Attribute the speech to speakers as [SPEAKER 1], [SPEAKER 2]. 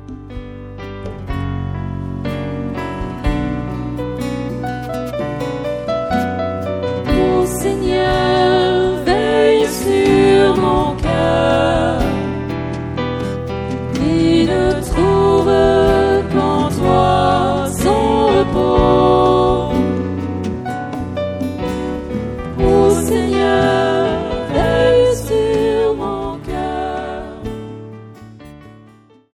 [SPEAKER 1] Ô Seigneur, veille sur mon cœur et ne trouve qu'en toi son repos. Ô Seigneur,